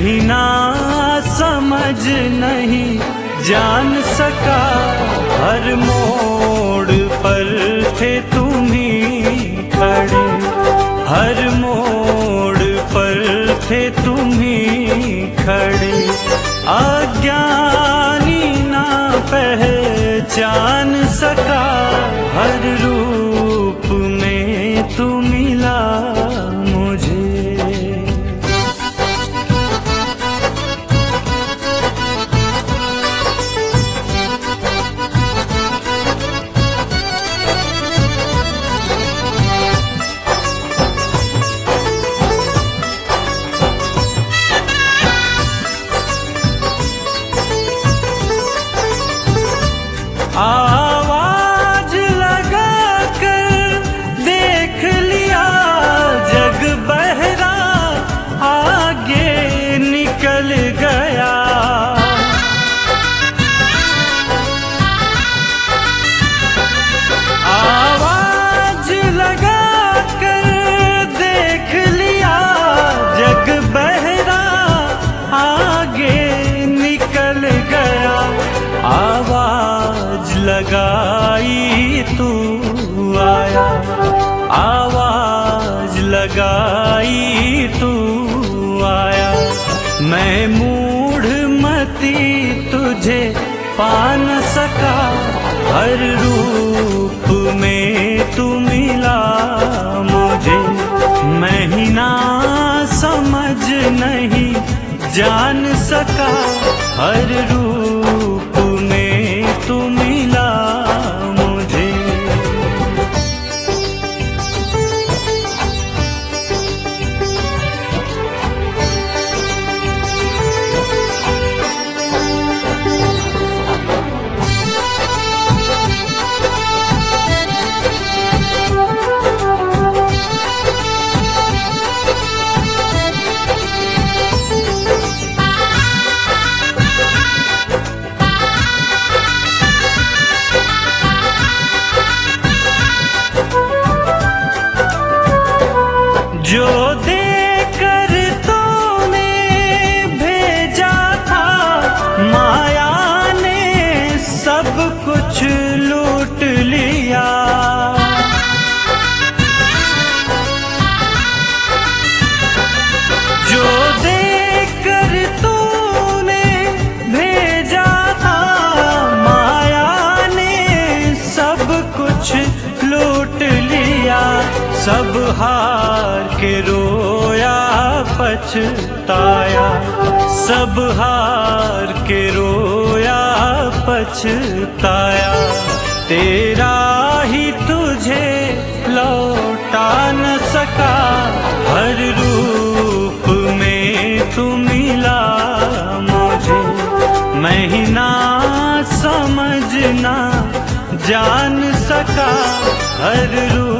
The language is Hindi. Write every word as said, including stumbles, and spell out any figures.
ही ना समझ नहीं जान सका, हर मोड़ पर थे तुम ही खड़े, हर मोड़ पर थे तुम ही खड़े। अज्ञानी ना पहचान सका, हर रूप में तू मिला मुझे। आवाज लगा कर देख लिया जग बहरा, आगे निकल गया। आवाज लगा कर देख लिया जग बहरा, आगे निकल गया। आवाज लगाई तू आया, आवाज लगाई तू आया। मैं मूढ़ मती तुझे पा न सका, हर रूप में तू मिला मुझे। मैं ही ना समझ नहीं जान सका, हर रूप में तू मिला मुझे। जो देकर तूने भेजा था, माया ने सब कुछ लूट लिया। जो देकर तूने भेजा था, माया ने सब कुछ लूट लिया। सब हार के रोया पछताया, सब हार के रोया पछताया। तेरा ही तुझे लौटा न सका, हर रूप में तू मिला मुझे। मैं ही ना समझना जान सका, हर रूप